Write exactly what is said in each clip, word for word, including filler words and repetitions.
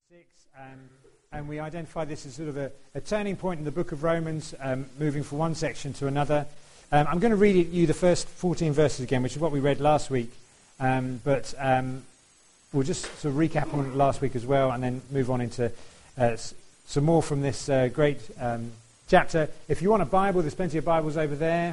six, um, and we identify this as sort of a, a turning point in the book of Romans, um, moving from one section to another. Um, I'm going to read you the first fourteen verses again, which is what we read last week, um, but um, we'll just sort of recap on last week as well, and then move on into uh, s- some more from this uh, great um, chapter. If you want a Bible, there's plenty of Bibles over there.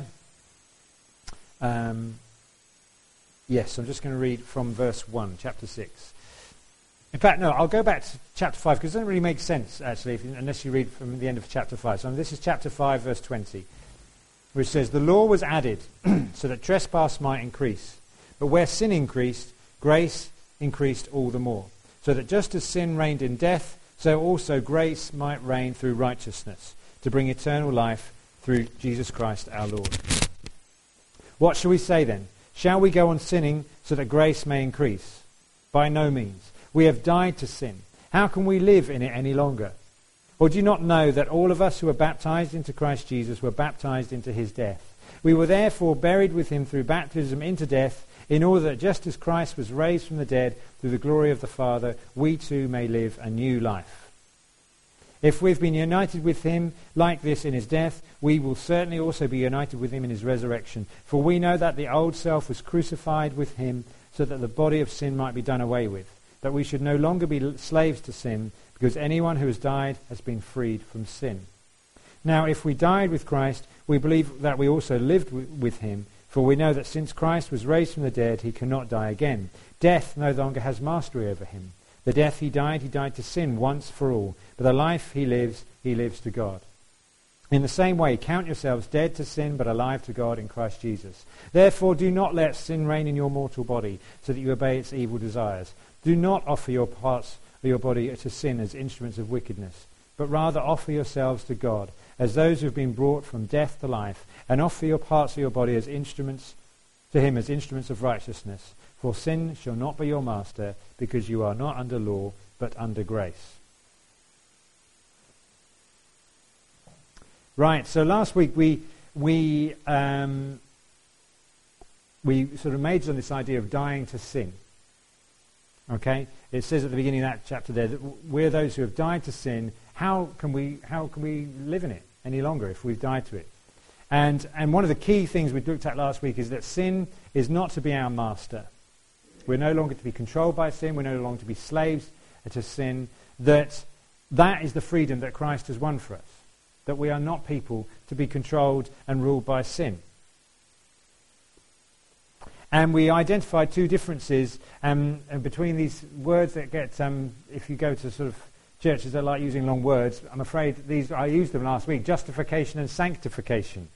Um, yes, I'm just going to read from verse one, chapter six. In fact, no, I'll go back to chapter five, because it doesn't really make sense, actually, if you, unless you read from the end of chapter five. So this is chapter five, verse twenty, which says, "The law was added so that trespass might increase. But where sin increased, grace increased all the more. So that just as sin reigned in death, so also grace might reign through righteousness, to bring eternal life through Jesus Christ our Lord. What shall we say then? Shall we go on sinning so that grace may increase? By no means. We have died to sin. How can we live in it any longer? Or do you not know that all of us who were baptized into Christ Jesus were baptized into his death? We were therefore buried with him through baptism into death, in order that just as Christ was raised from the dead through the glory of the Father, we too may live a new life. If we've been united with him like this in his death, we will certainly also be united with him in his resurrection. For we know that the old self was crucified with him so that the body of sin might be done away with, that we should no longer be slaves to sin, because anyone who has died has been freed from sin. Now, if we died with Christ, we believe that we also lived w- with him, for we know that since Christ was raised from the dead, he cannot die again. Death no longer has mastery over him. The death he died, he died to sin once for all, but the life he lives, he lives to God. In the same way, count yourselves dead to sin, but alive to God in Christ Jesus. Therefore, do not let sin reign in your mortal body, so that you obey its evil desires. Do not offer your parts of your body to sin as instruments of wickedness, but rather offer yourselves to God as those who have been brought from death to life, and offer your parts of your body as instruments to him as instruments of righteousness. For sin shall not be your master, because you are not under law, but under grace." Right, so last week we we um, we sort of majored on this idea of dying to sin. Okay, it says at the beginning of that chapter there that we're those who have died to sin. How can we how can we live in it any longer if we've died to it? And and one of the key things we looked at last week is that sin is not to be our master. We're no longer to be controlled by sin. We're no longer to be slaves to sin. That that is the freedom that Christ has won for us. That we are not people to be controlled and ruled by sin. And we identified two differences um, between these words that get, um, if you go to sort of churches that like using long words, I'm afraid these I used them last week, justification and sanctification.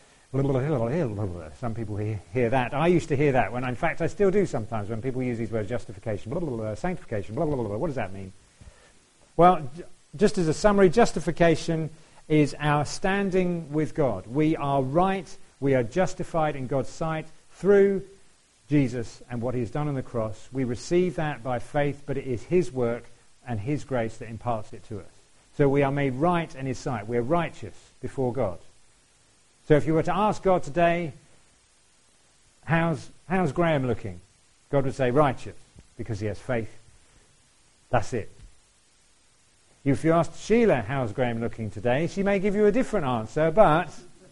Some people hear that. I used to hear that, when in fact I still do sometimes when people use these words, justification, sanctification, what does that mean? Well, just as a summary, justification is our standing with God. We are right, we are justified in God's sight through Jesus and what he has done on the cross. We receive that by faith, but it is his work and his grace that imparts it to us. So we are made right in his sight. We're righteous before God. So if you were to ask God today, how's, how's Graham looking? God would say righteous, because he has faith. That's it. If you asked Sheila, how's Graham looking today, she may give you a different answer, but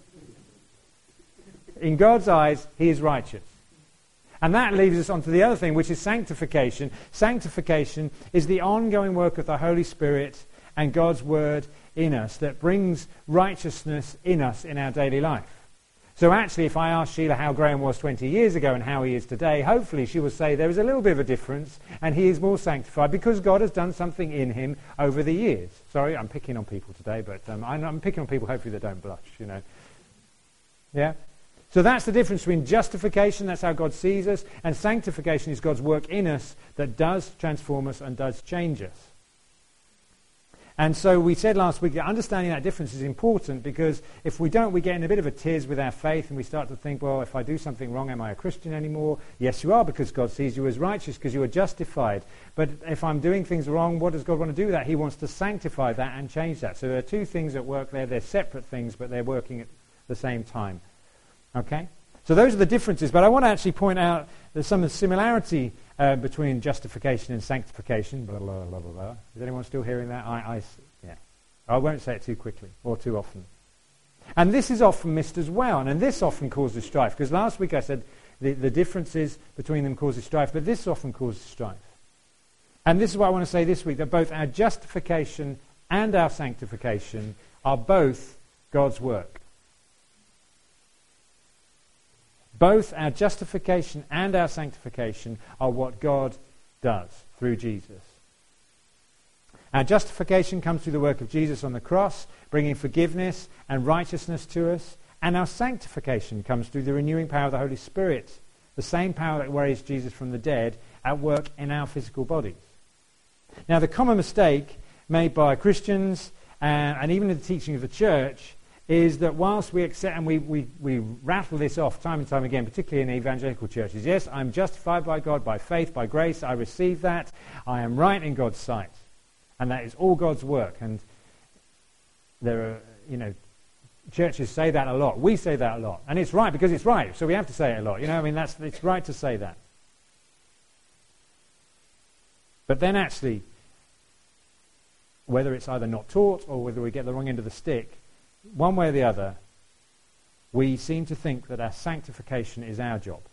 in God's eyes, he is righteous. And that leads us on to the other thing, which is sanctification. Sanctification is the ongoing work of the Holy Spirit and God's Word in us that brings righteousness in us in our daily life. So actually, if I asked Sheila how Graham was twenty years ago and how he is today, hopefully she will say there is a little bit of a difference and he is more sanctified because God has done something in him over the years. Sorry, I'm picking on people today, but um, I'm, I'm picking on people hopefully that don't blush, you know. Yeah? So that's the difference between justification, that's how God sees us, and sanctification is God's work in us that does transform us and does change us. And so we said last week that understanding that difference is important, because if we don't, we get in a bit of a tiz with our faith and we start to think, well, if I do something wrong, am I a Christian anymore? Yes, you are, because God sees you as righteous, because you are justified. But if I'm doing things wrong, what does God want to do with that? He wants to sanctify that and change that. So there are two things at work there. They're separate things, but they're working at the same time. Okay? So those are the differences. But I want to actually point out there's some similarity uh, between justification and sanctification. Blah, blah, blah, blah, blah. Is anyone still hearing that? I, I, yeah. I won't say it too quickly or too often. And this is often missed as well, and, and this often causes strife, because last week I said the, the differences between them causes strife, but this often causes strife. And this is what I want to say this week, that both our justification and our sanctification are both God's work. Both our justification and our sanctification are what God does through Jesus. Our justification comes through the work of Jesus on the cross, bringing forgiveness and righteousness to us. And our sanctification comes through the renewing power of the Holy Spirit, the same power that raised Jesus from the dead, at work in our physical bodies. Now, the common mistake made by Christians and, and even in the teaching of the church is that whilst we accept and we, we, we rattle this off time and time again, particularly in evangelical churches, yes, I'm justified by God by faith, by grace, I receive that, I am right in God's sight. And that is all God's work. And there are, you know, churches say that a lot. We say that a lot. And it's right because it's right. So we have to say it a lot. You know, I mean, that's it's right to say that. But then actually, whether it's either not taught or whether we get the wrong end of the stick, one way or the other, we seem to think that our sanctification is our job.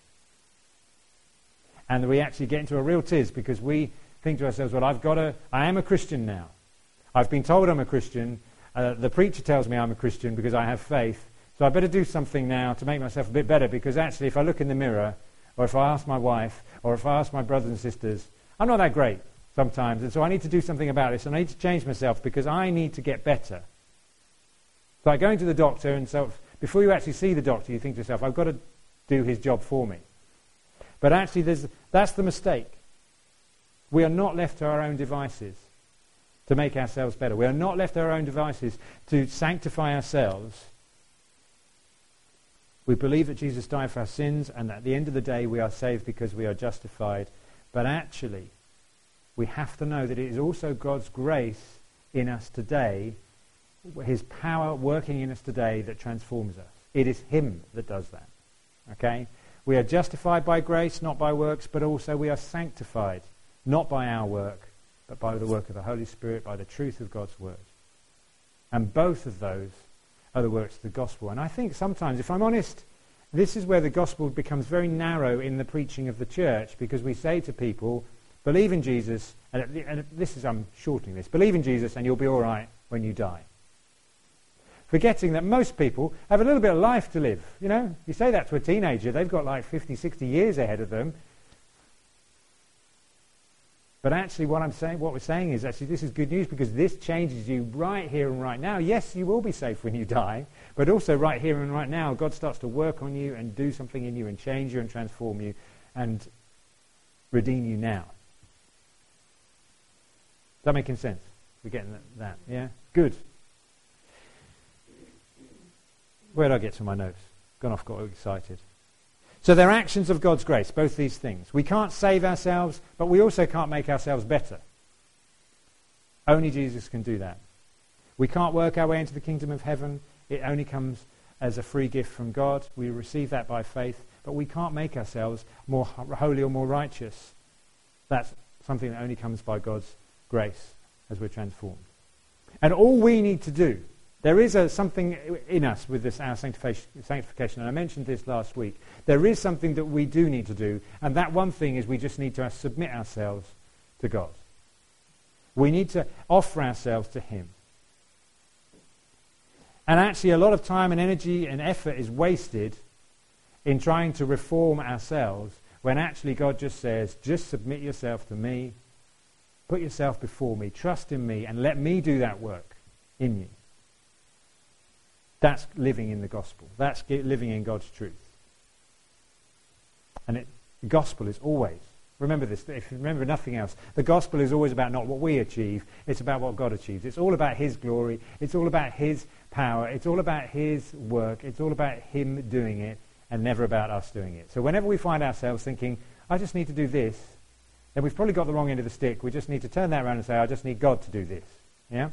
And we actually get into a real tiz because we think to ourselves, well, I've got to, I am a Christian now. I've been told I'm a Christian. Uh, the preacher tells me I'm a Christian because I have faith. So I better do something now to make myself a bit better, because actually if I look in the mirror, or if I ask my wife, or if I ask my brothers and sisters, I'm not that great sometimes. And so I need to do something about this, and I need to change myself because I need to get better. It's like going to the doctor, and so before you actually see the doctor, you think to yourself, I've got to do his job for me. But actually there's, that's the mistake. We are not left to our own devices to make ourselves better. We are not left to our own devices to sanctify ourselves. We believe that Jesus died for our sins, and at the end of the day we are saved because we are justified. But actually, we have to know that it is also God's grace in us today, his power working in us today, that transforms us. It is him that does that. Okay? We are justified by grace, not by works, but also we are sanctified. Not by our work, but by the work of the Holy Spirit, by the truth of God's word. And both of those are the works of the gospel. And I think sometimes, if I'm honest, this is where the gospel becomes very narrow in the preaching of the church, because we say to people, believe in Jesus, and, and this is, I'm shortening this, believe in Jesus and you'll be all right when you die. Forgetting that most people have a little bit of life to live. You know, you say that to a teenager, they've got like fifty, sixty years ahead of them. But actually what I'm saying, what we're saying is actually this is good news, because this changes you right here and right now. Yes, you will be safe when you die, but also right here and right now, God starts to work on you and do something in you and change you and transform you and redeem you now. Is that making sense? We're getting that, that yeah? Good. Where did I get to my notes? Gone off, got all excited. So they're actions of God's grace, both these things. We can't save ourselves, but we also can't make ourselves better. Only Jesus can do that. We can't work our way into the kingdom of heaven. It only comes as a free gift from God. We receive that by faith, but we can't make ourselves more holy or more righteous. That's something that only comes by God's grace as we're transformed. And all we need to do, there is a, something in us with this our sanctification, and I mentioned this last week. There is something that we do need to do, and that one thing is we just need to submit ourselves to God. We need to offer ourselves to him. And actually a lot of time and energy and effort is wasted in trying to reform ourselves, when actually God just says, just submit yourself to me, put yourself before me, trust in me, and let me do that work in you. That's living in the gospel. That's living in God's truth. And it, the gospel is always, remember this, if you remember nothing else, the gospel is always about not what we achieve, it's about what God achieves. It's all about his glory, it's all about his power, it's all about his work, it's all about him doing it, and never about us doing it. So whenever we find ourselves thinking, I just need to do this, then we've probably got the wrong end of the stick. We just need to turn that around and say, I just need God to do this. Yeah?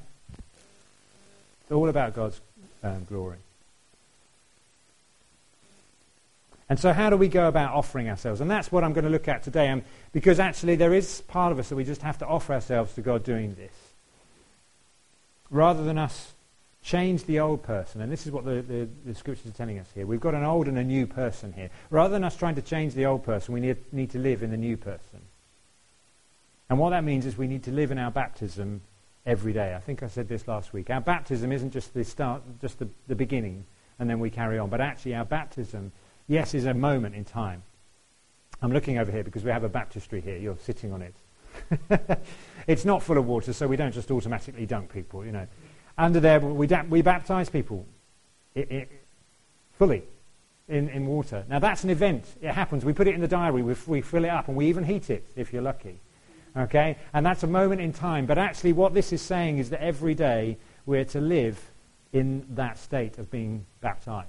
It's all about God's Um, glory. And so how do we go about offering ourselves? And that's what I'm going to look at today, um, because actually there is part of us that we just have to offer ourselves to God doing this. Rather than us change the old person, and this is what the, the, the scriptures are telling us here. We've got an old and a new person here. Rather than us trying to change the old person, we need, need to live in the new person. And what that means is we need to live in our baptism every day. I think I said this last week. Our baptism isn't just the start, just the, the beginning, and then we carry on. But actually our baptism, yes, is a moment in time. I'm looking over here because we have a baptistry here. You're sitting on it. It's not full of water, so we don't just automatically dunk people, you know. Under there, we, da- we baptize people it, it, fully in, in water. Now, that's an event. It happens. We put it in the diary. We, f- we fill it up, and we even heat it, if you're lucky. Okay? And that's a moment in time. But actually, what this is saying is that every day we're to live in that state of being baptized.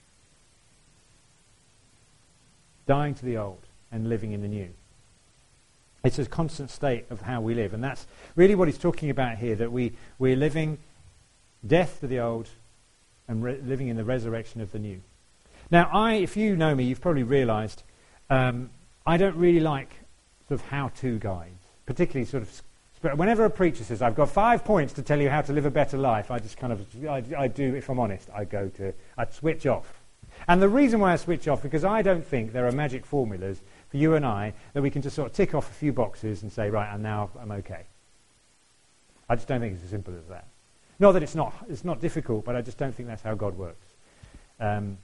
Dying to the old and living in the new. It's a constant state of how we live. And that's really what he's talking about here, that we, we're living death to the old and re- living in the resurrection of the new. Now, I, if you know me, you've probably realized um, I don't really like sort of how-to guides, particularly sort of, sp- whenever a preacher says, I've got five points to tell you how to live a better life, I just kind of, I, I do, if I'm honest, I go to, I switch off. And the reason why I switch off, because I don't think there are magic formulas for you and I that we can just sort of tick off a few boxes and say, right, and now I'm okay. I just don't think it's as simple as that. Not that it's not, it's not difficult, but I just don't think that's how God works. Um,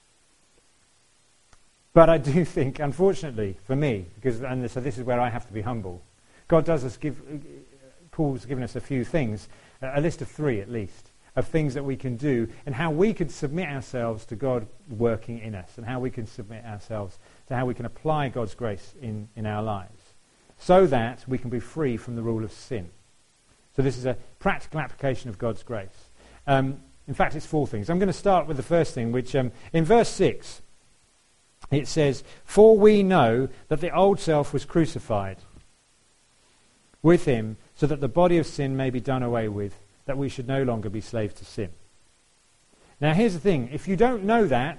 but I do think, unfortunately, for me, because and so this is where I have to be humble, God does us give, Paul's given us a few things, a list of three at least, of things that we can do and how we can submit ourselves to God working in us and how we can submit ourselves to how we can apply God's grace in, in our lives so that we can be free from the rule of sin. So this is a practical application of God's grace. Um, in fact, it's four things. I'm going to start with the first thing, which um, in verse six, it says, "For we know that the old self was crucified with him so that the body of sin may be done away with, that we should no longer be slaves to sin." Now here's the thing. If you don't know that,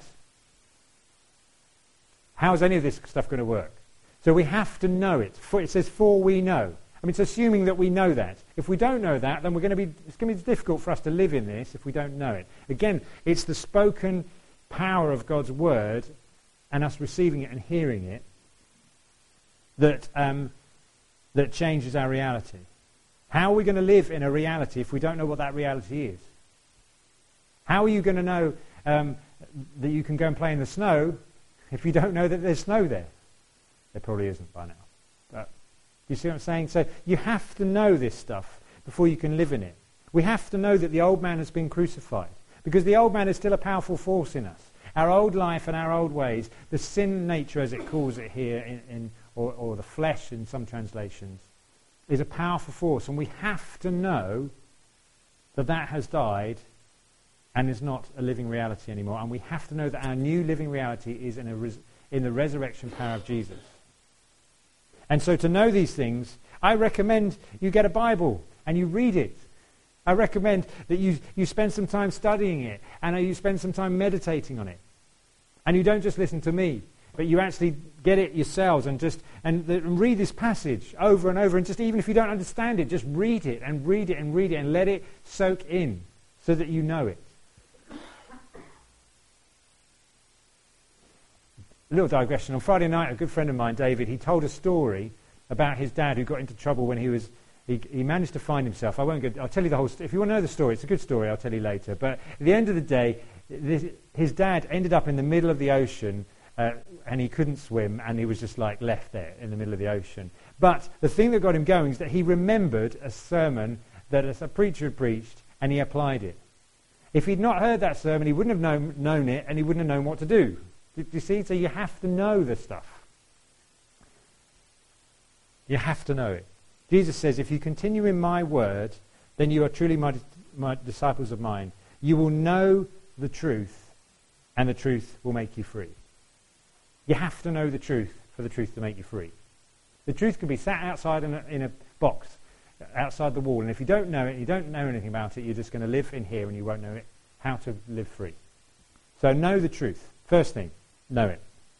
how is any of this stuff going to work? So we have to know it. For, it says, "For we know." I mean, it's assuming that we know that. If we don't know that, then we're going to be, it's going to be difficult for us to live in this if we don't know it. Again, it's the spoken power of God's word and us receiving it and hearing it that um, that changes our reality. How are we going to live in a reality if we don't know what that reality is? How are you going to know um, that you can go and play in the snow if you don't know that there's snow there? There probably isn't by now. But you see what I'm saying? So you have to know this stuff before you can live in it. We have to know that the old man has been crucified, because the old man is still a powerful force in us. Our old life and our old ways, the sin nature as it calls it here, in, in, or, or the flesh in some translations, is a powerful force. And we have to know that that has died and is not a living reality anymore. And we have to know that our new living reality is in, a res- in the resurrection power of Jesus. And so to know these things, I recommend you get a Bible and you read it. I recommend that you, you spend some time studying it and you spend some time meditating on it. And you don't just listen to me, but you actually get it yourselves and just and, the, and read this passage over and over. And just even if you don't understand it, just read it and read it and read it and let it soak in so that you know it. A little digression. On Friday night, a good friend of mine, David, he told a story about his dad who got into trouble when he was, he, he managed to find himself. I won't go, I'll tell you the whole story. If you want to know the story, it's a good story, I'll tell you later. But at the end of the day, this, his dad ended up in the middle of the ocean uh, and he couldn't swim and he was just like left there in the middle of the ocean. But the thing that got him going is that he remembered a sermon that a preacher had preached and he applied it. If he'd not heard that sermon, he wouldn't have known, known it and he wouldn't have known what to do. Do you see? So you have to know the stuff. You have to know it. Jesus says, if you continue in my word, then you are truly my, my disciples of mine. You will know the truth, and the truth will make you free. You have to know the truth for the truth to make you free. The truth can be sat outside in a, in a box, outside the wall, and if you don't know it, you don't know anything about it, you're just going to live in here and you won't know it, how to live free. So know the truth. First thing. Know it.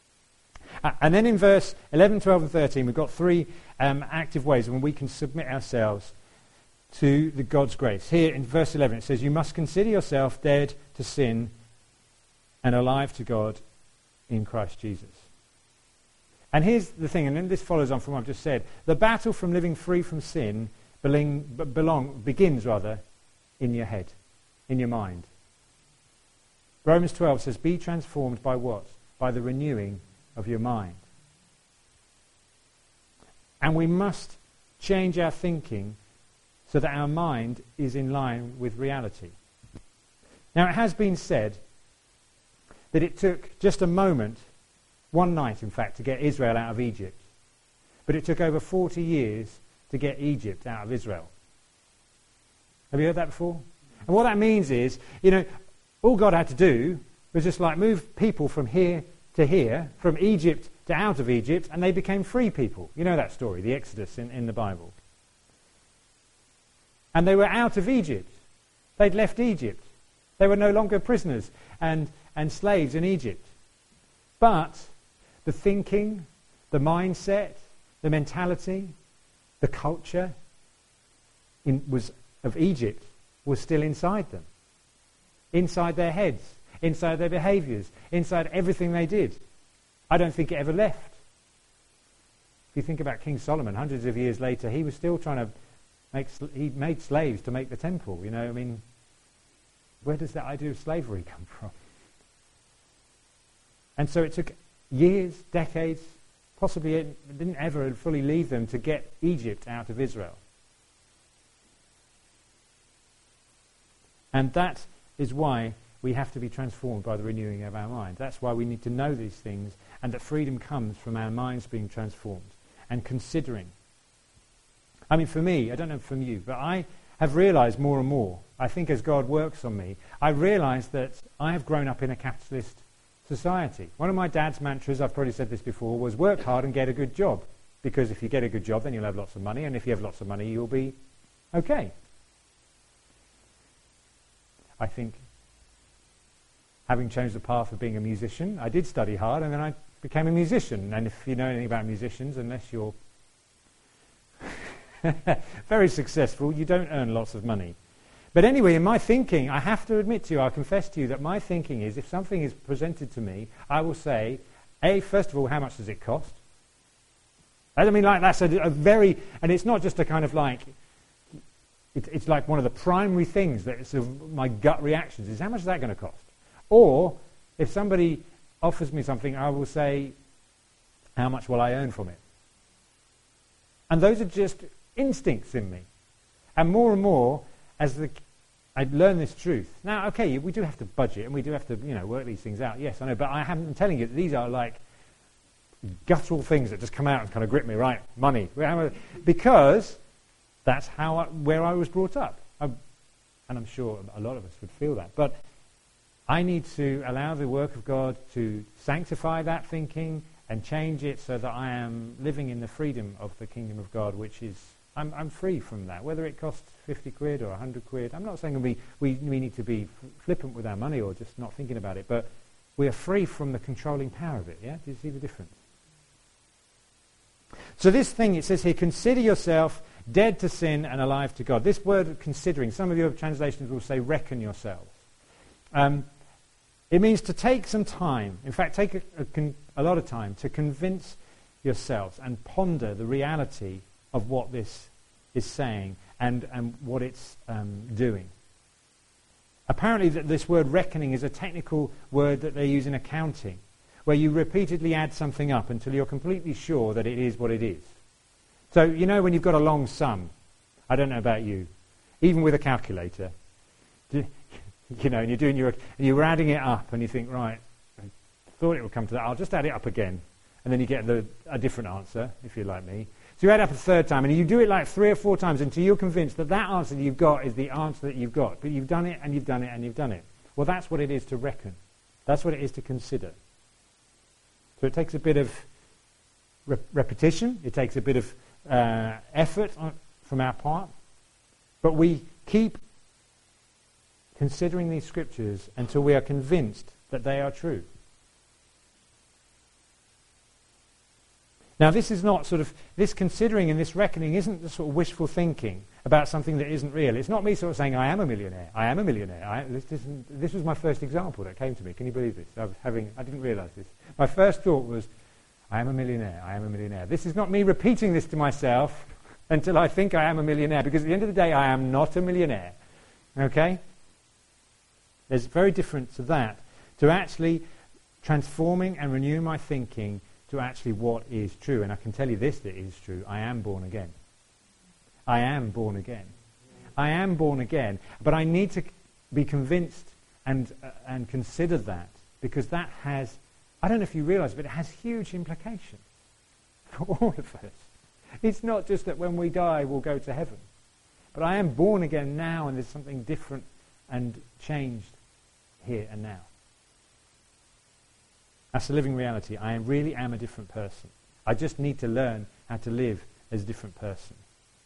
Uh, and then in verse eleven, twelve and thirteen, we've got three um, active ways when we can submit ourselves to the God's grace. Here in verse eleven it says, you must consider yourself dead to sin and alive to God in Christ Jesus. And here's the thing, and then this follows on from what I've just said. The battle from living free from sin belong, belong, begins rather in your head, in your mind. Romans twelve says, be transformed by what? By the renewing of your mind. And we must change our thinking so that our mind is in line with reality. Now, it has been said that it took just a moment, one night in fact, to get Israel out of Egypt. But it took over forty years to get Egypt out of Israel. Have you heard that before? And what that means is, you know, all God had to do was just like move people from here to here, from Egypt to out of Egypt, and they became free people. You know that story, the Exodus in, in the Bible. And they were out of Egypt. They'd left Egypt. They were no longer prisoners and, and slaves in Egypt. But the thinking, the mindset, the mentality, the culture in, was of Egypt was still inside them. Inside their heads, inside their behaviours, inside everything they did. I don't think it ever left. If you think about King Solomon, hundreds of years later, he was still trying to make, he made slaves to make the temple, you know, I mean, where does that idea of slavery come from? And so it took years, decades, possibly it didn't ever fully leave them to get Egypt out of Israel. And that is why we have to be transformed by the renewing of our mind. That's why we need to know these things, and that freedom comes from our minds being transformed and considering. I mean, for me, I don't know from you, but I have realized more and more, I think as God works on me, I realize that I have grown up in a capitalist society. One of my dad's mantras, I've probably said this before, was work hard and get a good job. Because if you get a good job, then you'll have lots of money, and if you have lots of money, you'll be okay. I think, having chosen the path of being a musician, I did study hard, and then I became a musician. And if you know anything about musicians, unless you're very successful, you don't earn lots of money. But anyway, in my thinking, I have to admit to you, I confess to you, that my thinking is, if something is presented to me, I will say, A, first of all, how much does it cost? I mean, like, that's a, a very, and it's not just a kind of like, it, it's like one of the primary things that it's of my gut reactions is, how much is that going to cost? Or, if somebody offers me something, I will say, how much will I earn from it? And those are just instincts in me. And more and more, as the, I learn this truth. Now, okay, we do have to budget, and we do have to, you know, work these things out. Yes, I know, but I haven't been telling you that these are like guttural things that just come out and kind of grip me, right? Money. Because that's how I, where I was brought up. I, and I'm sure a lot of us would feel that. But I need to allow the work of God to sanctify that thinking and change it so that I am living in the freedom of the kingdom of God, which is, I'm, I'm free from that. Whether it costs fifty quid or one hundred quid, I'm not saying we, we, we need to be flippant with our money or just not thinking about it, but we are free from the controlling power of it, yeah? Do you see the difference? So this thing, it says here, consider yourself dead to sin and alive to God. This word considering, some of your translations will say reckon yourselves. Um, it means to take some time, in fact, take a, a, con- a lot of time to convince yourselves and ponder the reality of what this is saying and, and what it's um, doing. Apparently th- this word reckoning is a technical word that they use in accounting, where you repeatedly add something up until you're completely sure that it is what it is. So, you know when you've got a long sum, I don't know about you, even with a calculator, you know, and you're doing your, and you're adding it up and you think, right, I thought it would come to that, I'll just add it up again. And then you get the, a different answer, if you're like me. So you add up a third time, and you do it like three or four times until you're convinced that that answer that you've got is the answer that you've got. But you've done it, and you've done it, and you've done it. Well, that's what it is to reckon. That's what it is to consider. So it takes a bit of rep- repetition. It takes a bit of uh, effort on, from our part. But we keep considering these scriptures until we are convinced that they are true. Now, this is not sort of, this considering and this reckoning isn't the sort of wishful thinking about something that isn't real. It's not me sort of saying, I am a millionaire, I am a millionaire. I, this, isn't, this was my first example that came to me. Can you believe this? I was having, I didn't realise this. My first thought was, I am a millionaire, I am a millionaire. This is not me repeating this to myself until I think I am a millionaire, because at the end of the day, I am not a millionaire. Okay? There's very different to that, to actually transforming and renewing my thinking to actually what is true. And I can tell you this that is true. I am born again. I am born again. I am born again. But I need to be convinced and uh, and consider that, because that has, I don't know if you realise, but it has huge implications for all of us. It's not just that when we die we'll go to heaven. But I am born again now, and there's something different and changed here and now. That's the living reality. I really am a different person. I just need to learn how to live as a different person.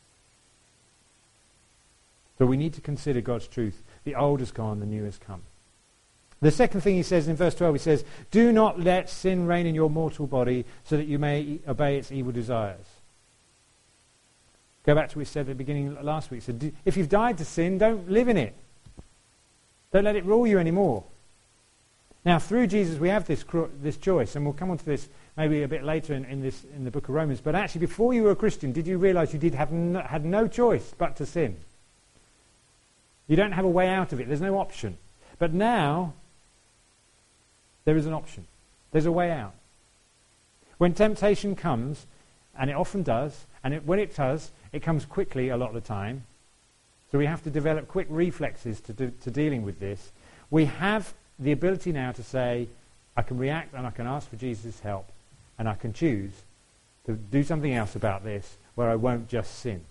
So we need to consider God's truth. The old has gone, the new has come. The second thing he says in verse twelve, he says, do not let sin reign in your mortal body so that you may e- obey its evil desires. Go back to what we said at the beginning last week. So do, if you've died to sin, don't live in it. Don't let it rule you anymore. Now, through Jesus, we have this cro- this choice, and we'll come on to this maybe a bit later in, in this in the book of Romans. But actually, before you were a Christian, did you realise you did have no, had no choice but to sin? You don't have a way out of it. There's no option. But now, there is an option. There's a way out. When temptation comes, and it often does, and it, when it does, it comes quickly a lot of the time. So we have to develop quick reflexes to do, to dealing with this. We have the ability now to say, I can react and I can ask for Jesus' help, and I can choose to do something else about this where I won't just sin.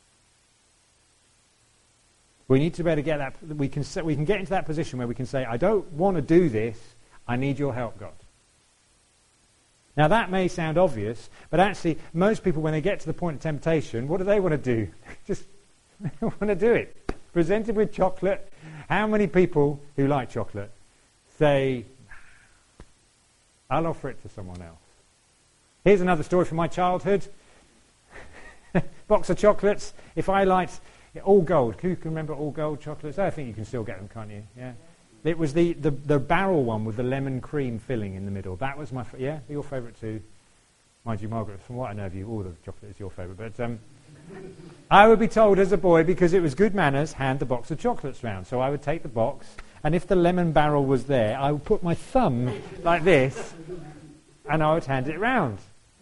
We need to be able to get that, we can, we can get into that position where we can say, I don't want to do this, I need your help, God. Now that may sound obvious, but actually most people, when they get to the point of temptation, what do they want to do? Just want to do it. Presented with chocolate. How many people who like chocolate say, I'll offer it to someone else? Here's another story from my childhood. Box of chocolates. If I liked all gold, who can remember all gold chocolates? I think you can still get them, can't you? Yeah. It was the, the, the barrel one with the lemon cream filling in the middle. That was my, fa- yeah, your favourite too. Mind you, Margaret, from what I know of you, all the chocolate is your favourite. But um, I would be told as a boy, because it was good manners, hand the box of chocolates round. So I would take the box, and if the lemon barrel was there, I would put my thumb like this, and I would hand it round.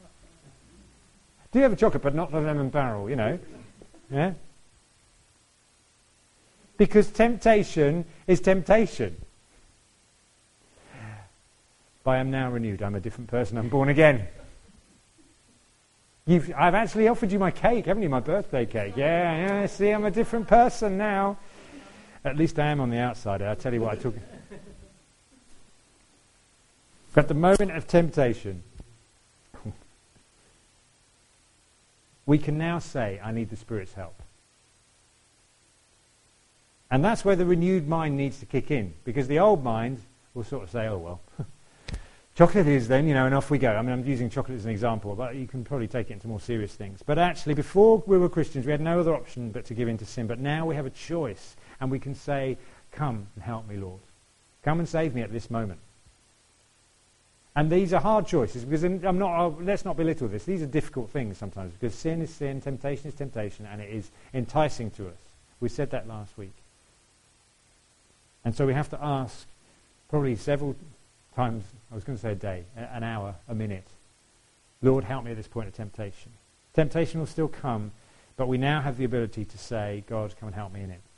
Do you have a chocolate, but not the lemon barrel, you know? Yeah? Because temptation is temptation. But I am now renewed. I'm a different person. I'm born again. You've, I've actually offered you my cake, haven't you? My birthday cake. Yeah, yeah, see, I'm a different person now. At least I am on the outside. I'll tell you what I took. At the moment of temptation, we can now say, I need the Spirit's help. And that's where the renewed mind needs to kick in, because the old mind will sort of say, oh, well, chocolate is then, you know, and off we go. I mean, I'm using chocolate as an example, but you can probably take it into more serious things. But actually, before we were Christians, we had no other option but to give in to sin. But now we have a choice, and we can say, come and help me, Lord. Come and save me at this moment. And these are hard choices, because I'm not, uh, let's not belittle this. These are difficult things sometimes, because sin is sin, temptation is temptation, and it is enticing to us. We said that last week. And so we have to ask probably several times, I was going to say a day, an hour, a minute, Lord, help me at this point of temptation. Temptation will still come, but we now have the ability to say, God, come and help me in it.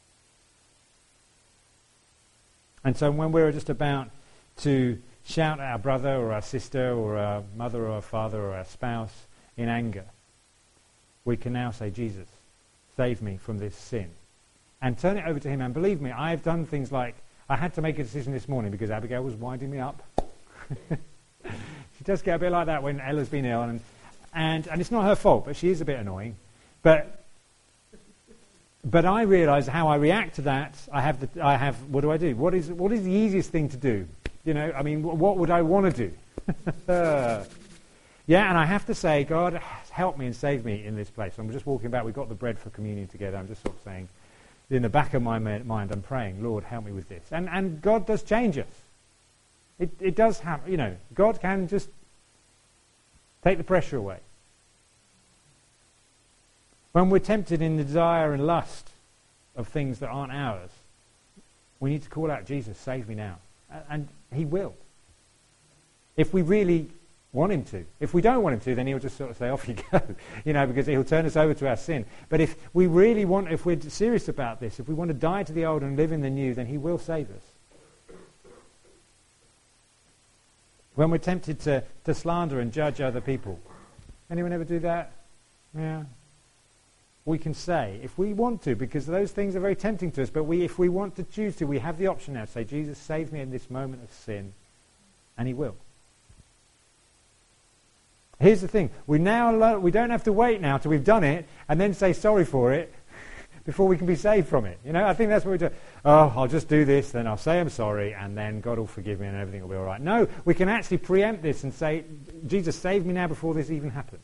And so when we're just about to shout at our brother or our sister or our mother or our father or our spouse in anger, we can now say, Jesus, save me from this sin. And turn it over to him. And believe me, I've done things like, I had to make a decision this morning because Abigail was winding me up. She does get a bit like that when Ella's been ill. And, and, and it's not her fault, but she is a bit annoying. But but I realise how I react to that. I have, the, I have what do I do? What is, what is the easiest thing to do? You know, I mean, what would I want to do? Yeah, and I have to say, God, help me and save me in this place. I'm just walking back. We've got the bread for communion together. I'm just sort of saying, in the back of my mind, I'm praying, Lord, help me with this. And and God does change us. It it does happen. You know, God can just take the pressure away. When we're tempted in the desire and lust of things that aren't ours, we need to call out, Jesus, save me now. And, and he will. If we really want him to. If we don't want him to, then he'll just sort of say, off you go, you know, because he'll turn us over to our sin. But if we really want, if we're serious about this, if we want to die to the old and live in the new, then he will save us. When we're tempted to, to slander and judge other people, anyone ever do that? Yeah. We can say, if we want to, because those things are very tempting to us, but we, if we want to choose to, we have the option now to say, Jesus, save me in this moment of sin, and he will. Here's the thing, we now lo- we don't have to wait now till we've done it and then say sorry for it before we can be saved from it. You know, I think that's what we do. Oh, I'll just do this, then I'll say I'm sorry, and then God will forgive me and everything will be all right. No, we can actually preempt this and say, Jesus, save me now before this even happens.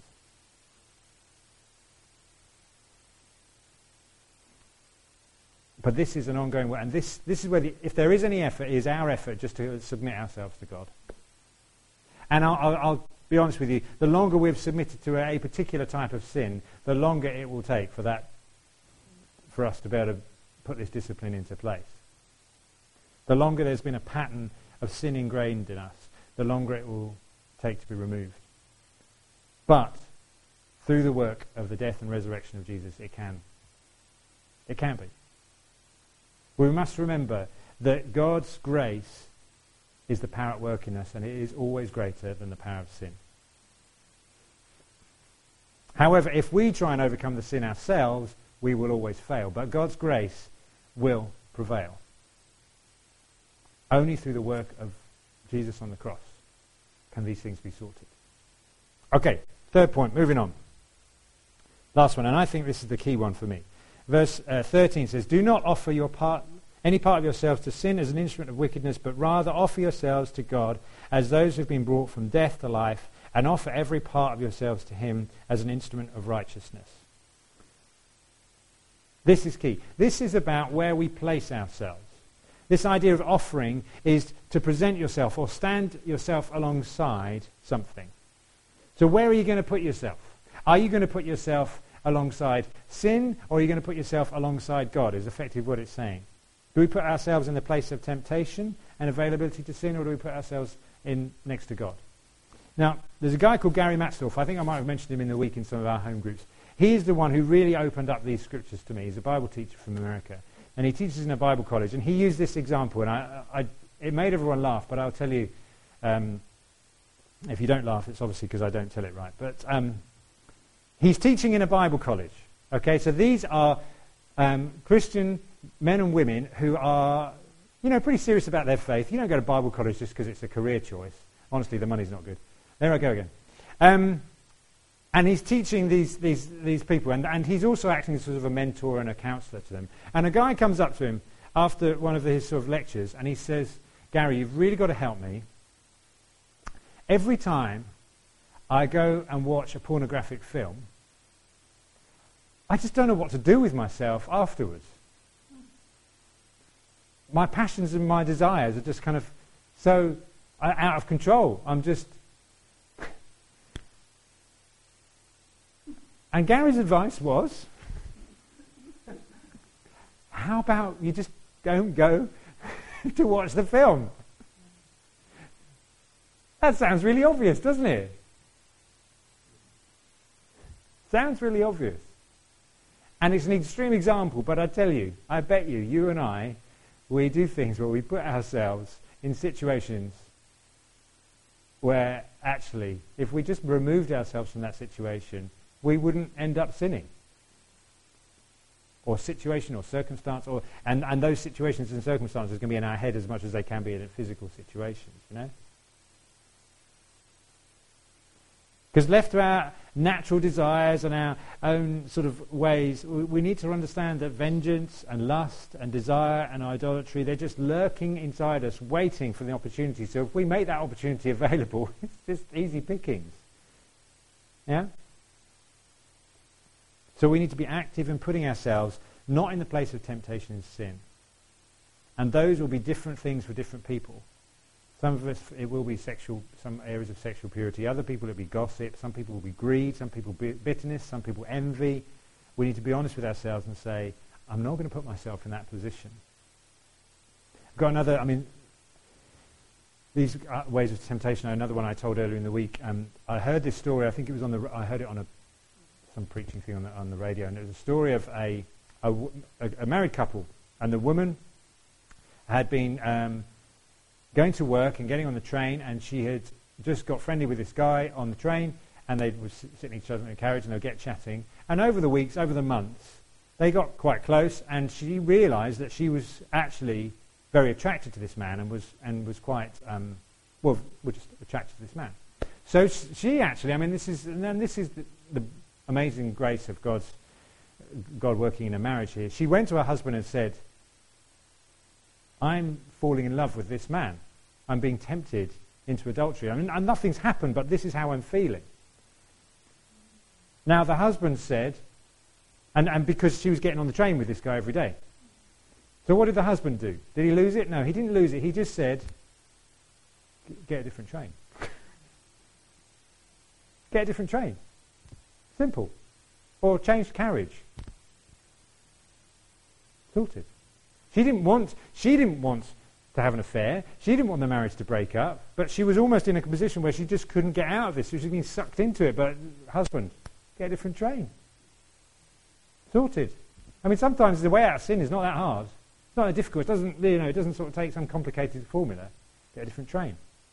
But this is an ongoing work, and this, this is where, the, if there is any effort, it is our effort just to submit ourselves to God. And I'll, I'll, I'll be honest with you, the longer we've submitted to a, a particular type of sin, the longer it will take for that, for us to be able to put this discipline into place. The longer there's been a pattern of sin ingrained in us, the longer it will take to be removed. But through the work of the death and resurrection of Jesus, it can. It can be. We must remember that God's grace is the power at work in us, and it is always greater than the power of sin. However, if we try and overcome the sin ourselves, we will always fail. But God's grace will prevail. Only through the work of Jesus on the cross can these things be sorted. Okay, third point, moving on. Last one, and I think this is the key one for me. Verse uh, thirteen says, do not offer your part, any part of yourselves to sin as an instrument of wickedness, but rather offer yourselves to God as those who have been brought from death to life, and offer every part of yourselves to him as an instrument of righteousness. This is key. This is about where we place ourselves. This idea of offering is to present yourself or stand yourself alongside something. So where are you going to put yourself? Are you going to put yourself alongside sin, or are you going to put yourself alongside God, is effectively what it's saying. Do we put ourselves in the place of temptation and availability to sin, or do we put ourselves in next to God? Now, there's a guy called Gary Matzdorf. I think I might have mentioned him in the week in some of our home groups. He's the one who really opened up these scriptures to me. He's a Bible teacher from America, and he teaches in a Bible college, and he used this example, and I, I, it made everyone laugh, but I'll tell you, um, if you don't laugh, it's obviously because I don't tell it right. But um, he's teaching in a Bible college. Okay, so these are um, Christian men and women who are, you know, pretty serious about their faith. You don't go to Bible college just because it's a career choice. Honestly, the money's not good. There I go again. Um, and he's teaching these these these people, and, and he's also acting as sort of a mentor and a counselor to them. And a guy comes up to him after one of his sort of lectures, and he says, Gary, you've really got to help me. Every time I go and watch a pornographic film, I just don't know what to do with myself afterwards. My passions and my desires are just kind of so uh, out of control. I'm just... And Gary's advice was, how about you just don't go to watch the film? That sounds really obvious, doesn't it? Sounds really obvious. And it's an extreme example, but I tell you, I bet you, you and I, we do things where we put ourselves in situations where actually, if we just removed ourselves from that situation, we wouldn't end up sinning. Or situation or circumstance, or and, and those situations and circumstances can be in our head as much as they can be in physical situations, you know? Because left to our natural desires and our own sort of ways, we, we need to understand that vengeance and lust and desire and idolatry, they're just lurking inside us, waiting for the opportunity. So if we make that opportunity available, it's just easy pickings. Yeah? So we need to be active in putting ourselves not in the place of temptation and sin. And those will be different things for different people. Some of us, it will be sexual, some areas of sexual purity. Other people, it'll be gossip. Some people will be greed. Some people bi- bitterness. Some people envy. We need to be honest with ourselves and say, I'm not going to put myself in that position. I've got another, I mean, these uh, ways of temptation, another one I told earlier in the week. Um, I heard this story, I think it was on the, I heard it on a, some preaching thing on the, on the radio, and it was a story of a, a, a, a married couple, and the woman had been um, going to work and getting on the train, and she had just got friendly with this guy on the train, and they were sitting each other in a carriage, and they would get chatting. And over the weeks, over the months, they got quite close, and she realised that she was actually very attracted to this man, and was and was quite um, well, was just attracted to this man. So she actually, I mean, this is and then this is the, the amazing grace of God's God working in a marriage here. She went to her husband and said, I'm falling in love with this man. I'm being tempted into adultery. I mean, and nothing's happened, but this is how I'm feeling. Now, the husband said, and, and because she was getting on the train with this guy every day. So what did the husband do? Did he lose it? No, he didn't lose it. He just said, get a different train. Get a different train. Simple. Or change carriage. Sorted. She didn't want, she didn't want to have an affair. She didn't want the marriage to break up. But she was almost in a position where she just couldn't get out of this. She was being sucked into it. But husband, get a different train. Sorted. I mean, sometimes the way out of sin is not that hard. It's not that difficult. It doesn't, you know, it doesn't sort of take some complicated formula. Get a different train.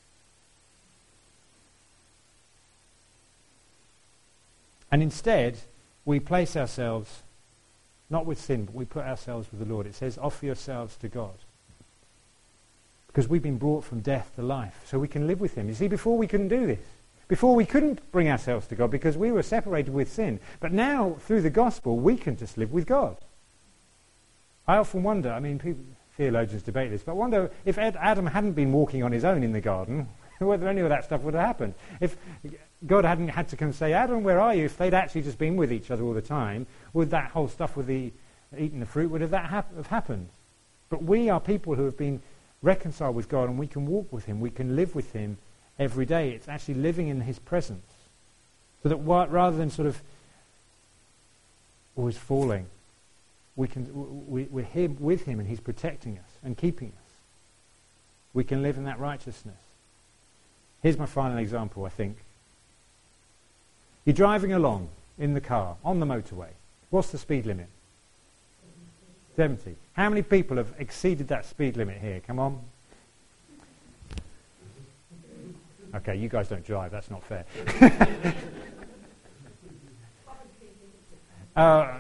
And instead, we place ourselves, not with sin, but we put ourselves with the Lord. It says, offer yourselves to God. Because we've been brought from death to life, so we can live with him. You see, before we couldn't do this. Before we couldn't bring ourselves to God because we were separated with sin. But now, through the gospel, we can just live with God. I often wonder, I mean, people, theologians debate this, but I wonder if Ed, Adam hadn't been walking on his own in the garden, whether any of that stuff would have happened. If God hadn't had to come and say, Adam, where are you? If they'd actually just been with each other all the time, would that whole stuff with the eating the fruit, would have that hap- have happened? But we are people who have been reconciled with God, and we can walk with him, we can live with him every day. It's actually living in his presence. So that wh- rather than sort of always falling, we can, we, we're here with him and he's protecting us and keeping us. We can live in that righteousness. Here's my final example, I think. You're driving along in the car, on the motorway. What's the speed limit? seventy. How many people have exceeded that speed limit here? Come on. Okay, you guys don't drive, that's not fair. uh,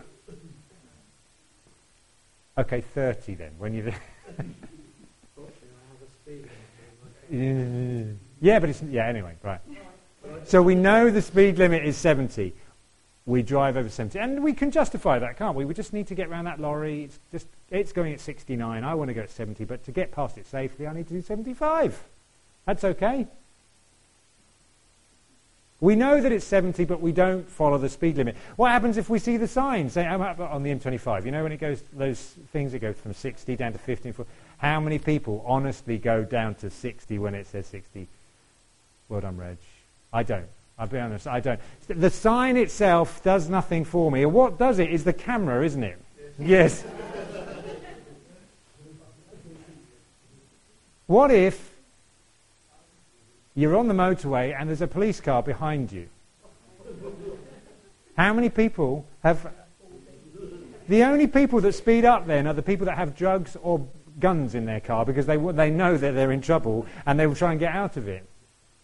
okay, thirty then. When you yeah, but it's yeah. Anyway, right. So we know the speed limit is seventy. We drive over seventy, and we can justify that, can't we? We just need to get around that lorry. It's just it's going at sixty-nine. I want to go at seventy, but to get past it safely, I need to do seventy-five. That's okay. We know that it's seventy, but we don't follow the speed limit. What happens if we see the sign say, on the M twenty-five? You know when it goes, those things that go from sixty down to fifty. How many people honestly go down to sixty when it says sixty? Well done, Reg. I don't. I'll be honest, I don't. The sign itself does nothing for me. What does it is the camera, isn't it? Yes. Yes. What if you're on the motorway and there's a police car behind you? How many people have... The only people that speed up then are the people that have drugs or guns in their car because they they know that they're in trouble and they will try and get out of it.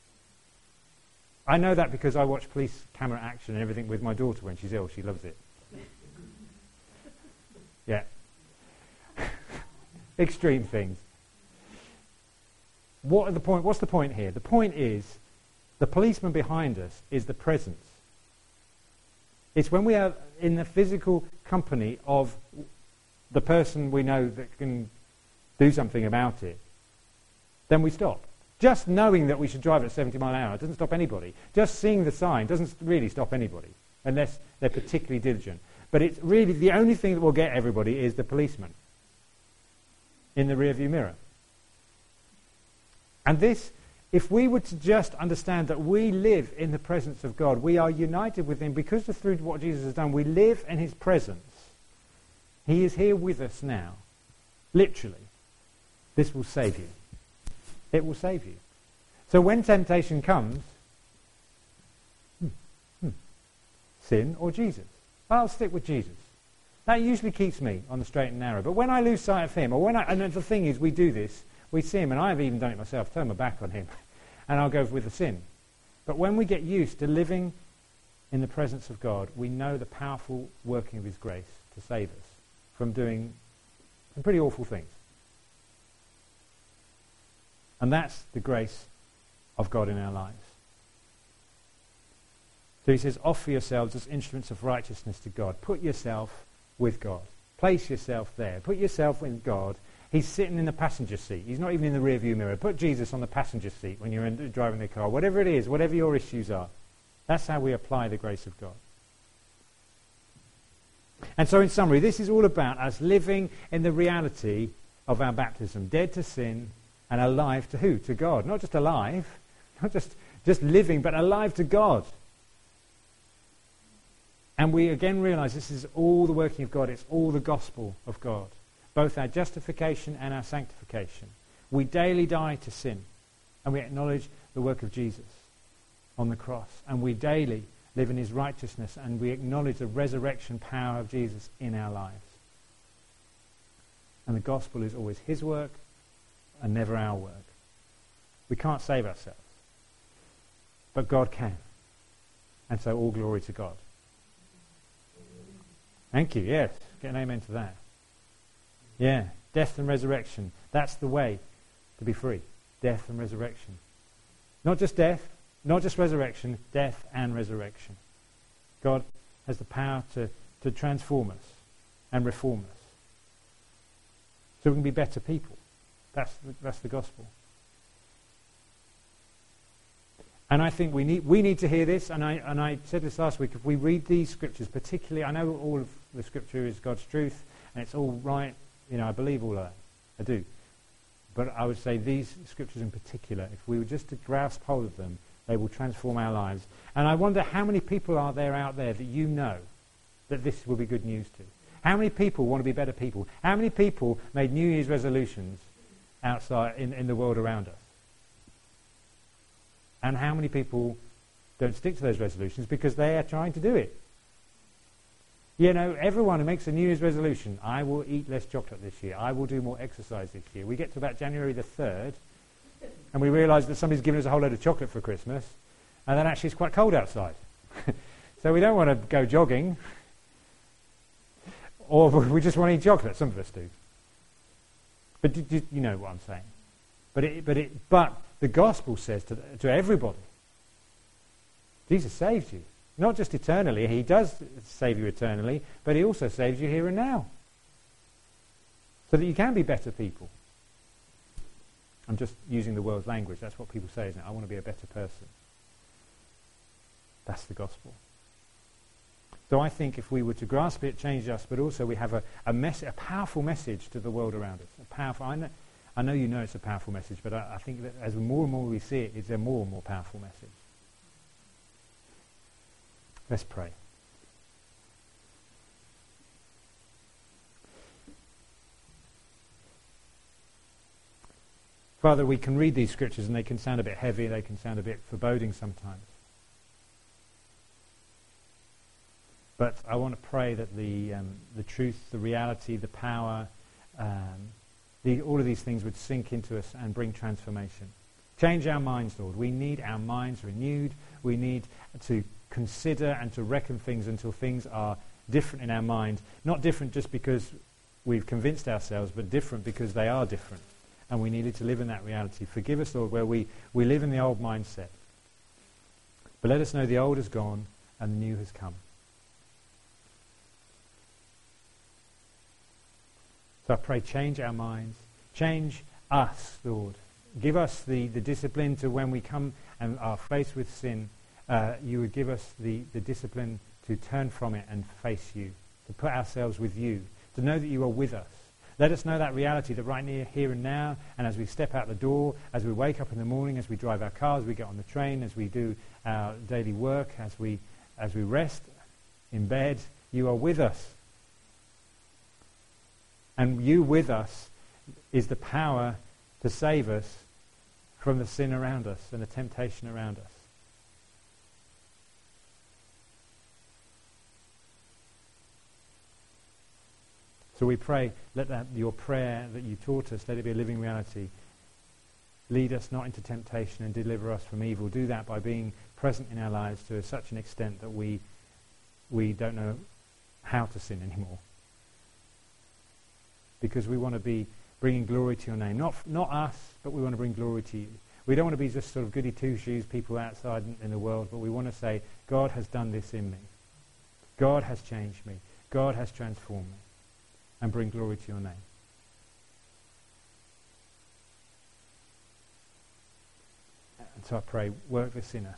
I know that because I watch police camera action and everything with my daughter when she's ill. She loves it. Yeah. Extreme things. What are the point? What's the point here? The point is the policeman behind us is the presence. It's when we are in the physical company of the person we know that can do something about it, then we stop. Just knowing that we should drive at seventy mile an hour doesn't stop anybody. Just seeing the sign doesn't really stop anybody, unless they're particularly diligent. But it's really the only thing that will get everybody is the policeman in the rearview mirror. And this, if we were to just understand that we live in the presence of God, we are united with him because of through what Jesus has done, we live in his presence. He is here with us now. Literally. This will save you. It will save you. So when temptation comes, hmm, hmm, sin or Jesus? I'll stick with Jesus. That usually keeps me on the straight and narrow. But when I lose sight of him, or when I, and the thing is, we do this, we see him, and I've even done it myself, turn my back on him, and I'll go with the sin. But when we get used to living in the presence of God, we know the powerful working of his grace to save us from doing some pretty awful things. And that's the grace of God in our lives. So he says, offer yourselves as instruments of righteousness to God. Put yourself with God. Place yourself there. Put yourself in God. He's sitting in the passenger seat. He's not even in the rear view mirror. Put Jesus on the passenger seat when you're in, driving the car. Whatever it is, whatever your issues are. That's how we apply the grace of God. And so in summary, this is all about us living in the reality of our baptism. Dead to sin and alive to who? To God. Not just alive, not just, just living, but alive to God. And we again realize this is all the working of God. It's all the gospel of God. Both our justification and our sanctification. We daily die to sin. And we acknowledge the work of Jesus on the cross. And we daily live in his righteousness. And we acknowledge the resurrection power of Jesus in our lives. And the gospel is always his work and never our work. We can't save ourselves. But God can. And so all glory to God. Thank you, yes. Get an amen to that. Yeah, death and resurrection. That's the way to be free. Death and resurrection. Not just death, not just resurrection, death and resurrection. God has the power to, to transform us and reform us. So we can be better people. That's the, that's the gospel. And I think we need we need to hear this, and I and I said this last week, if we read these scriptures, particularly, I know all of the scripture is God's truth, and it's all right, you know, I believe all of that. I do. But I would say these scriptures in particular, if we were just to grasp hold of them, they will transform our lives. And I wonder how many people are there out there that you know that this will be good news to? How many people want to be better people? How many people made New Year's resolutions outside in, in the world around us? And how many people don't stick to those resolutions because they are trying to do it? You know, everyone who makes a New Year's resolution, I will eat less chocolate this year, I will do more exercise this year. We get to about January the third, and we realise that somebody's given us a whole load of chocolate for Christmas, and then actually it's quite cold outside. So we don't want to go jogging, or we just want to eat chocolate. Some of us do. But do, do, you know what I'm saying. But it, but it, but the gospel says to, to everybody, Jesus saves you. Not just eternally, he does save you eternally, but he also saves you here and now. So that you can be better people. I'm just using the world's language. That's what people say, isn't it? I want to be a better person. That's the gospel. So I think if we were to grasp it, it changes us, but also we have a, a, mess- a powerful message to the world around us. A powerful, I know, I know you know it's a powerful message, but I, I think that as more and more we see it, it's a more and more powerful message. Let's pray. Father, we can read these scriptures and they can sound a bit heavy, they can sound a bit foreboding sometimes. But I want to pray that the um, the truth, the reality, the power, um, the, all of these things would sink into us and bring transformation. Change our minds, Lord. We need our minds renewed. We need to consider and to reckon things until things are different in our mind. Not different just because we've convinced ourselves, but different because they are different. And we needed to live in that reality. Forgive us, Lord, where we, we live in the old mindset. But let us know the old is gone and the new has come. So I pray, change our minds. Change us, Lord, give us the, the discipline to when we come and are faced with sin, uh, you would give us the, the discipline to turn from it and face you, to put ourselves with you, to know that you are with us. Let us know that reality, that right near here and now, and as we step out the door, as we wake up in the morning, as we drive our cars, we get on the train, as we do our daily work, as we as we rest in bed, you are with us. And you with us is the power to save us from the sin around us and the temptation around us. So we pray, let that your prayer that you taught us, let it be a living reality. Lead us not into temptation and deliver us from evil. Do that by being present in our lives to such an extent that we we don't know how to sin anymore. Because we want to be bringing glory to your name. Not not us, but we want to bring glory to you. We don't want to be just sort of goody two-shoes people outside in, in the world, but we want to say, God has done this in me. God has changed me. God has transformed me. And bring glory to your name. And so I pray, work this in us.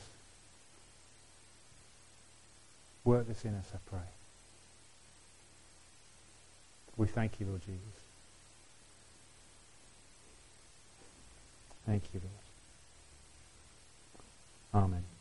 Work this in us, I pray. We thank you, Lord Jesus. Thank you, Lord. Amen.